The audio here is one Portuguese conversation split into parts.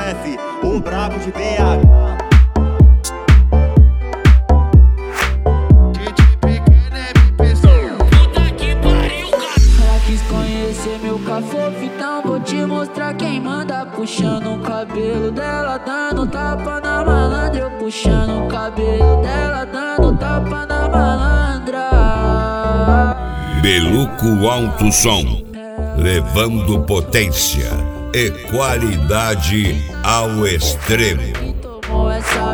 F, o brabo de BH. Fofo, então vou te mostrar quem manda. Puxando o cabelo dela, dando tapa na malandra. Eu puxando o cabelo dela, dando tapa na malandra. Beluco Alto Som, levando potência e qualidade ao extremo. Tomou essa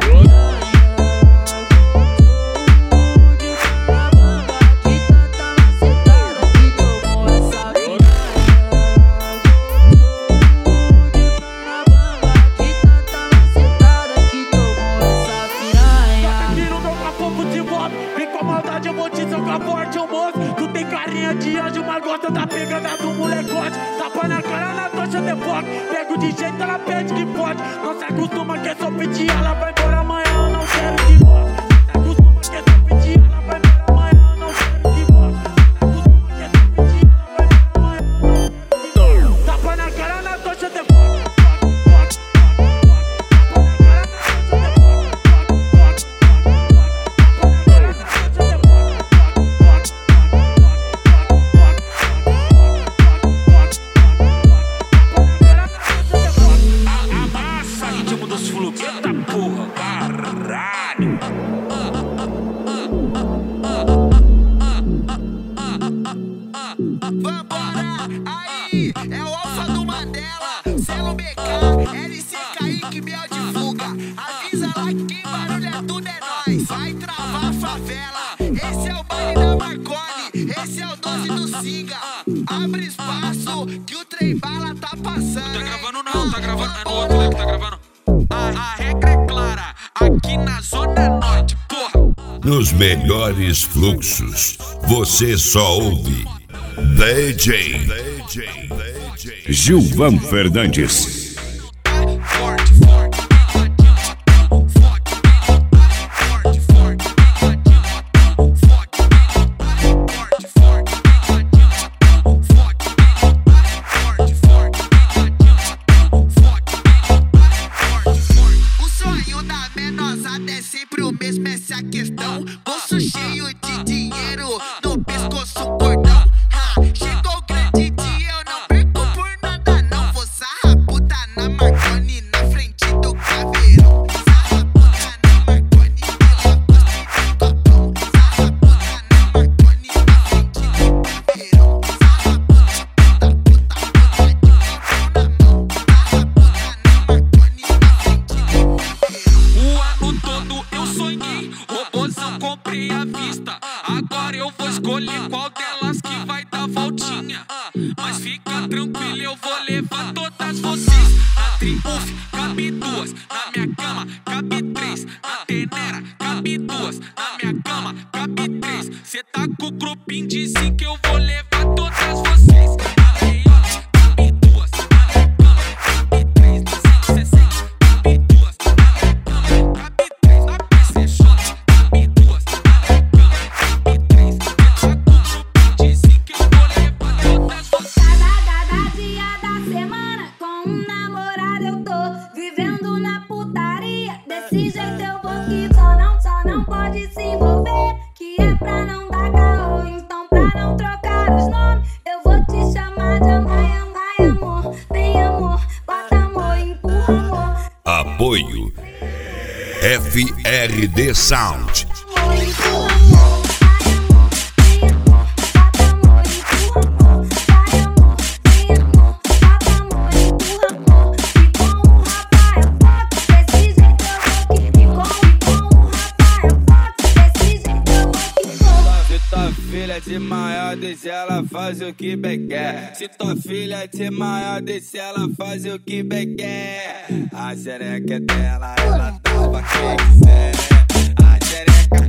eu vou te socar forte, ô moço. Tu tem carinha de anjo, mas gosta da pegada do molecote. Tapa na cara na tocha de foco. Pego de jeito, ela pede que pode. Não se acostuma que é só pedir, ela vai embora amanhã, eu não quero que volte. Não se acostuma que é só pedir, ela vai embora amanhã, eu não quero que volte. Não se acostuma que é só pedir, ela vai embora amanhã, eu não quero que volte. Tapa na cara na tocha de foco. Vambora, aí, é o Alfa do Mandela, Selo BK, LC Kaique, Biel de Fuga. Avisa lá que quem barulha tudo é nóis. Vai travar a favela, esse é o baile da Marconi, esse é o 12 do Singa. Abre espaço que o trem bala tá passando. Tá gravando não, tá gravando, é no outro, né, que tá gravando. A regra é clara, aqui na Zona Norte, porra. Nos melhores fluxos, você só ouve DJ Gilvan Fernandes. O sonho da menosada é sempre o mesmo, essa é a questão. Bolso cheio de dinheiro, no pescoço cordão. Chegou o grande dia, eu não perco por nada não. Vou sarraputa na Marconi, na frente do caveirão. Sarraputa na Marconi, pela costa e do copão. Sarraputa na Marconi, na frente do caveirão. Sarraputa, puta, de copão na mão. Sarraputa na Marconi, na frente do caveirão. O ano todo eu sonhei, robôzão comprei à vista. Agora eu vou escolher qual delas que vai dar voltinha. Mas fica tranquilo, eu vou levar todas vocês. Na Triumph cabe duas, na minha cama cabe três. Na Tenera cabe duas, na minha cama cabe três. Cê tá com o grupinho de 5, eu vou levar todas vocês. Na Leone cabe duas, na minha cama cabe três. Na 160 cabe duas, na minha cama cabe três. Na PCJ cabe duas, na minha cama cabe três. Cê tá com o grupinho de 5, eu vou levar todas vocês. Cada dia da semana com um namorado eu tô vivendo na putaria. Desse jeito eu vou que só não pode se envolver, que é pra não dar caô. Então pra não trocar os nomes, eu vou te chamar de amor. Tem amor, bota amor, empurra amor. Apoio FRD Sound. Amor, empurra amor. Vai amor, tem amor, bota amor, empurra amor. Vai amor, tem amor, bota amor, empurra amor. E com um rapaz eu foto, desse jeito eu vou que com um rapaz eu foto, desse jeito eu vou que vou. Se tua filha de maior, deixa ela fazer o que bem quer. Se tua filha de maior, deixa ela fazer o que bem quer. A xereca é dela, ela tava quem quiser. A xereca